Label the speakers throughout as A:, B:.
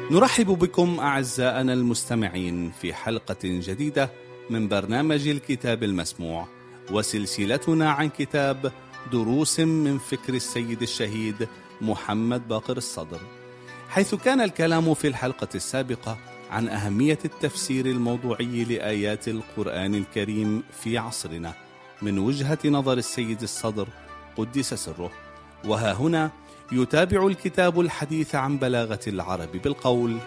A: نرحب بكم أعزائنا المستمعين في حلقة جديدة من برنامج الكتاب المسموع، وسلسلتنا عن كتاب دروس من فكر السيد الشهيد محمد باقر الصدر، حيث كان الكلام في الحلقة السابقة عن أهمية التفسير الموضوعي لآيات القرآن الكريم في عصرنا من وجهة نظر السيد الصدر قدس سره. وها هنا يتابع الكتاب الحديث عن بلاغة العرب بالقول: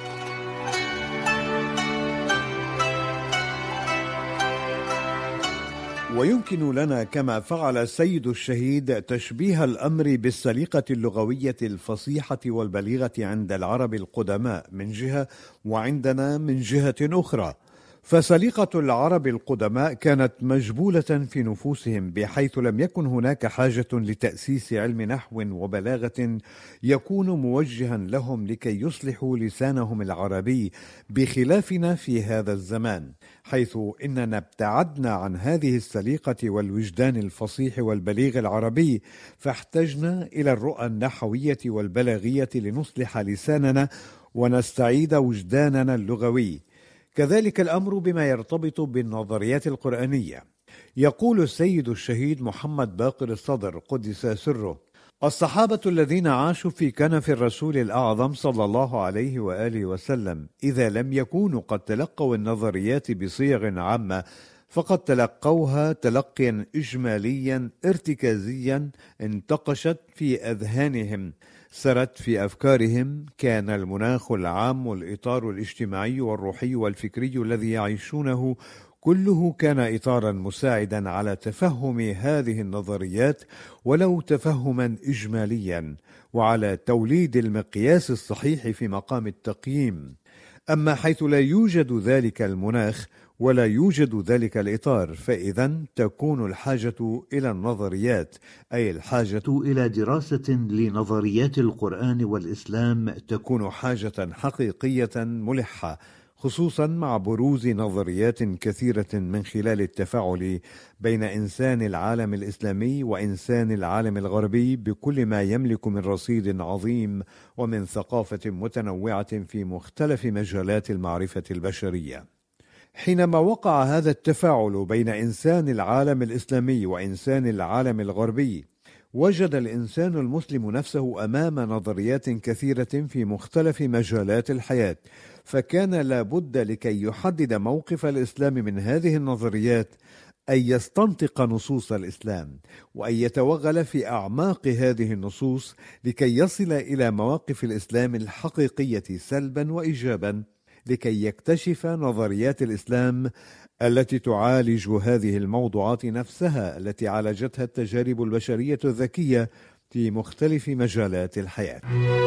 B: ويمكن لنا كما فعل السيد الشهيد تشبيه الأمر بالسليقة اللغوية الفصيحة والبليغة عند العرب القدماء من جهة، وعندنا من جهة أخرى. فسليقة العرب القدماء كانت مجبولة في نفوسهم، بحيث لم يكن هناك حاجة لتأسيس علم نحو وبلاغة يكون موجها لهم لكي يصلحوا لسانهم العربي، بخلافنا في هذا الزمان، حيث إننا ابتعدنا عن هذه السليقة والوجدان الفصيح والبليغ العربي، فاحتجنا إلى الرؤى النحوية والبلاغية لنصلح لساننا ونستعيد وجداننا اللغوي. كذلك الأمر بما يرتبط بالنظريات القرآنية. يقول السيد الشهيد محمد باقر الصدر قدس سره: الصحابة الذين عاشوا في كنف الرسول الأعظم صلى الله عليه وآله وسلم إذا لم يكونوا قد تلقوا النظريات بصيغ عامة، فقد تلقوها تلقيا إجماليا ارتكازيا انتقشت في أذهانهم، سرت في أفكارهم. كان المناخ العام والإطار الاجتماعي والروحي والفكري الذي يعيشونه كله كان إطارا مساعدا على تفهم هذه النظريات ولو تفهما إجماليا، وعلى توليد المقياس الصحيح في مقام التقييم. أما حيث لا يوجد ذلك المناخ ولا يوجد ذلك الإطار، فإذا تكون الحاجة إلى النظريات، أي الحاجة إلى دراسة لنظريات القرآن والإسلام، تكون حاجة حقيقية ملحة، خصوصا مع بروز نظريات كثيرة من خلال التفاعل بين إنسان العالم الإسلامي وإنسان العالم الغربي بكل ما يملك من رصيد عظيم ومن ثقافة متنوعة في مختلف مجالات المعرفة البشرية. حينما وقع هذا التفاعل بين إنسان العالم الإسلامي وإنسان العالم الغربي، وجد الإنسان المسلم نفسه أمام نظريات كثيرة في مختلف مجالات الحياة، فكان لابد لكي يحدد موقف الإسلام من هذه النظريات أن يستنطق نصوص الإسلام، وأن يتوغل في أعماق هذه النصوص لكي يصل إلى مواقف الإسلام الحقيقية سلبا وإيجابا، لكي يكتشف نظريات الإسلام التي تعالج هذه الموضوعات نفسها التي عالجتها التجارب البشرية الذكية في مختلف مجالات الحياة.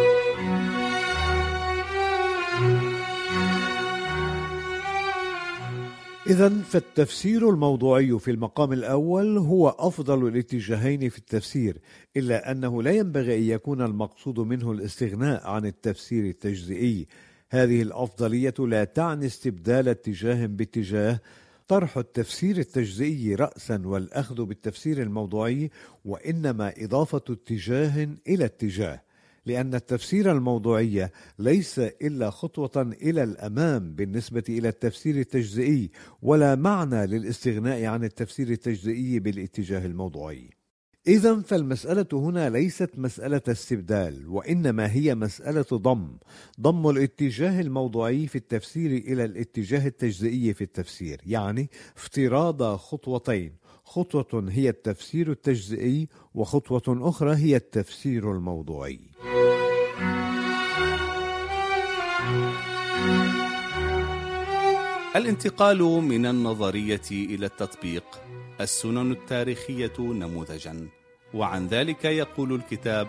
B: إذن فالتفسير الموضوعي في المقام الأول هو أفضل الاتجاهين في التفسير، إلا أنه لا ينبغي أن يكون المقصود منه الاستغناء عن التفسير التجزئي. هذه الأفضلية لا تعني استبدال اتجاه باتجاه، طرح التفسير التجزئي رأسا والأخذ بالتفسير الموضوعي، وإنما إضافة اتجاه إلى اتجاه، لأن التفسير الموضوعي ليس إلا خطوة إلى الأمام بالنسبة إلى التفسير التجزئي، ولا معنى للاستغناء عن التفسير التجزئي بالاتجاه الموضوعي. إذن فالمسألة هنا ليست مسألة استبدال، وإنما هي مسألة ضم الاتجاه الموضوعي في التفسير إلى الاتجاه التجزئي في التفسير، يعني افتراض خطوتين: خطوة هي التفسير التجزئي، وخطوة أخرى هي التفسير الموضوعي.
A: الانتقال من النظرية إلى التطبيق، السنن التاريخية نموذجا. وعن ذلك يقول الكتاب: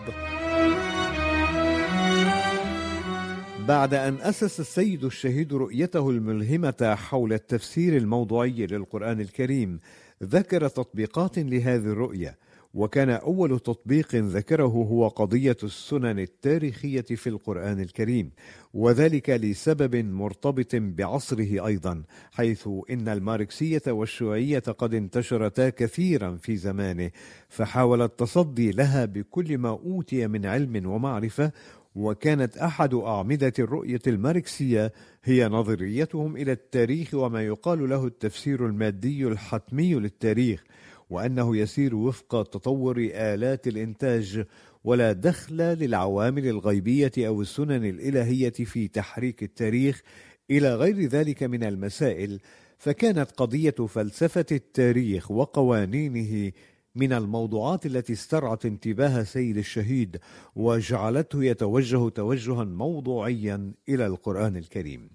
B: بعد أن أسس السيد الشهيد رؤيته الملهمة حول التفسير الموضوعي للقرآن الكريم، ذكر تطبيقات لهذه الرؤية، وكان أول تطبيق ذكره هو قضية السنن التاريخية في القرآن الكريم، وذلك لسبب مرتبط بعصره أيضا، حيث إن الماركسية والشيوعية قد انتشرتا كثيرا في زمانه، فحاول التصدي لها بكل ما أوتي من علم ومعرفة، وكانت أحد أعمدة الرؤية الماركسية هي نظريتهم إلى التاريخ وما يقال له التفسير المادي الحتمي للتاريخ، وأنه يسير وفق تطور آلات الإنتاج ولا دخل للعوامل الغيبية أو السنن الإلهية في تحريك التاريخ إلى غير ذلك من المسائل. فكانت قضية فلسفة التاريخ وقوانينه من الموضوعات التي استرعت انتباه سيد الشهيد وجعلته يتوجه توجها موضوعيا إلى القرآن الكريم.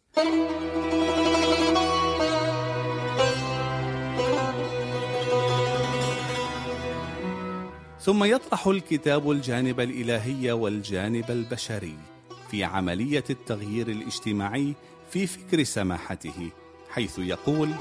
A: ثم يطرح الكتاب الجانب الإلهي والجانب البشري في عملية التغيير الاجتماعي في فكر سماحته، حيث يقول: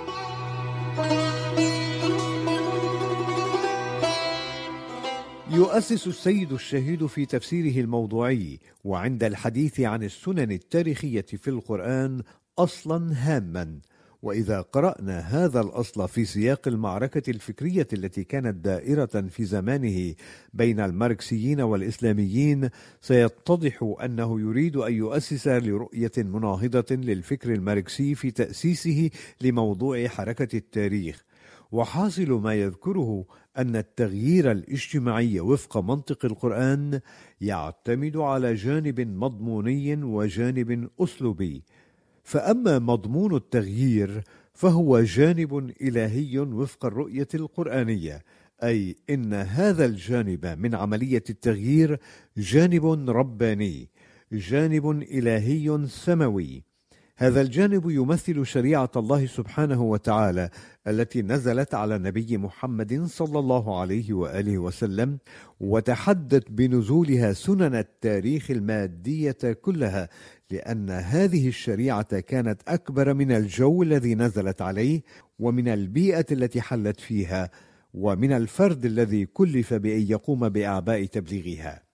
B: يؤسس السيد الشهيد في تفسيره الموضوعي وعند الحديث عن السنن التاريخية في القرآن أصلا هاما، وإذا قرأنا هذا الأصل في سياق المعركة الفكرية التي كانت دائرة في زمانه بين الماركسيين والإسلاميين، سيتضح أنه يريد أن يؤسس لرؤية مناهضة للفكر الماركسي في تأسيسه لموضوع حركة التاريخ. وحاصل ما يذكره أن التغيير الاجتماعي وفق منطق القرآن يعتمد على جانب مضموني وجانب أسلوبي. فأما مضمون التغيير فهو جانب إلهي وفق الرؤية القرآنية، أي إن هذا الجانب من عملية التغيير جانب رباني، جانب إلهي سماوي. هذا الجانب يمثل شريعة الله سبحانه وتعالى التي نزلت على النبي محمد صلى الله عليه وآله وسلم، وتحدت بنزولها سنن التاريخ المادية كلها، لأن هذه الشريعة كانت أكبر من الجو الذي نزلت عليه، ومن البيئة التي حلت فيها، ومن الفرد الذي كلف بأن يقوم بأعباء تبليغها.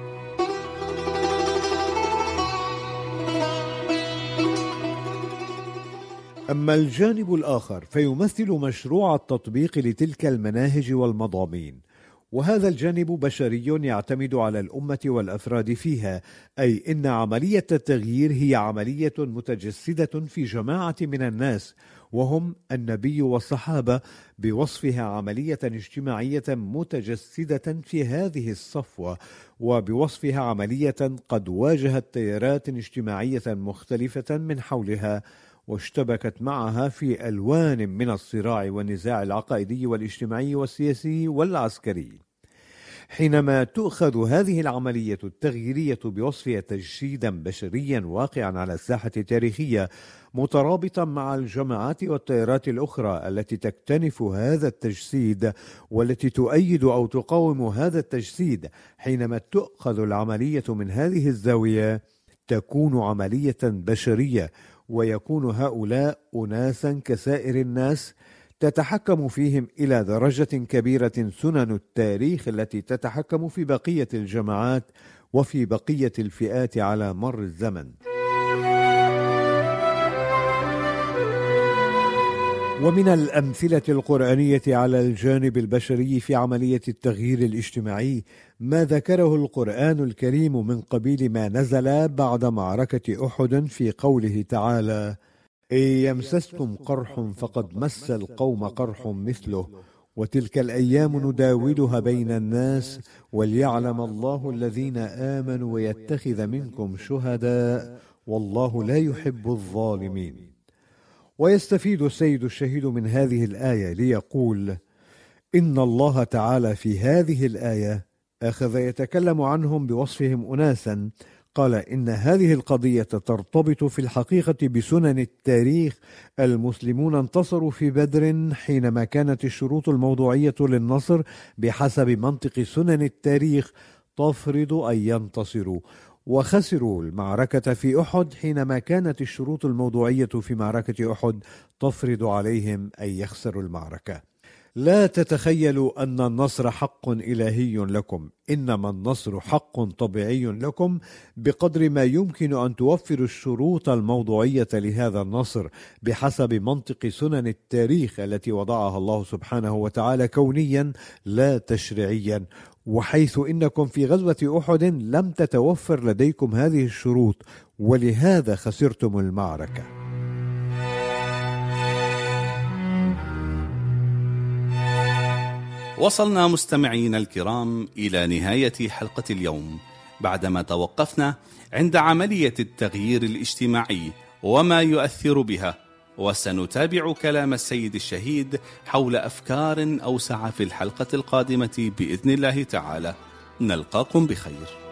B: أما الجانب الآخر فيمثل مشروع التطبيق لتلك المناهج والمضامين، وهذا الجانب بشري يعتمد على الأمة والأفراد فيها، أي إن عملية التغيير هي عملية متجسدة في جماعة من الناس، وهم النبي والصحابة، بوصفها عملية اجتماعية متجسدة في هذه الصفوة، وبوصفها عملية قد واجهت تيارات اجتماعية مختلفة من حولها، واشتبكت معها في ألوان من الصراع والنزاع العقائدي والاجتماعي والسياسي والعسكري. حينما تؤخذ هذه العملية التغييرية بوصفها تجسيدا بشريا واقعا على الساحة التاريخية، مترابطا مع الجماعات والتيارات الأخرى التي تكتنف هذا التجسيد والتي تؤيد أو تقاوم هذا التجسيد، حينما تؤخذ العملية من هذه الزاوية تكون عملية بشرية، ويكون هؤلاء أناسا كسائر الناس تتحكم فيهم إلى درجة كبيرة سنن التاريخ التي تتحكم في بقية الجماعات وفي بقية الفئات على مر الزمن. ومن الأمثلة القرآنية على الجانب البشري في عملية التغيير الاجتماعي ما ذكره القرآن الكريم من قبيل ما نزل بعد معركة أحد في قوله تعالى: إن يمسسكم قرح فقد مس القوم قرح مثله وتلك الأيام نداولها بين الناس وليعلم الله الذين آمنوا ويتخذ منكم شهداء والله لا يحب الظالمين. ويستفيد السيد الشهيد من هذه الآية ليقول: إن الله تعالى في هذه الآية أخذ يتكلم عنهم بوصفهم أناسا، قال إن هذه القضية ترتبط في الحقيقة بسنن التاريخ. المسلمون انتصروا في بدر حينما كانت الشروط الموضوعية للنصر بحسب منطق سنن التاريخ تفرض أن ينتصروا، وخسروا المعركة في أحد حينما كانت الشروط الموضوعية في معركة أحد تفرض عليهم أن يخسروا المعركة. لا تتخيلوا أن النصر حق إلهي لكم، إنما النصر حق طبيعي لكم بقدر ما يمكن أن توفروا الشروط الموضوعية لهذا النصر بحسب منطق سنن التاريخ التي وضعها الله سبحانه وتعالى كونيا لا تشريعيا، وحيث إنكم في غزوة أحد لم تتوفر لديكم هذه الشروط ولهذا خسرتم المعركة.
A: وصلنا مستمعين الكرام إلى نهاية حلقة اليوم، بعدما توقفنا عند عملية التغيير الاجتماعي وما يؤثر بها، وسنتابع كلام السيد الشهيد حول أفكار أوسع في الحلقة القادمة بإذن الله تعالى. نلقاكم بخير.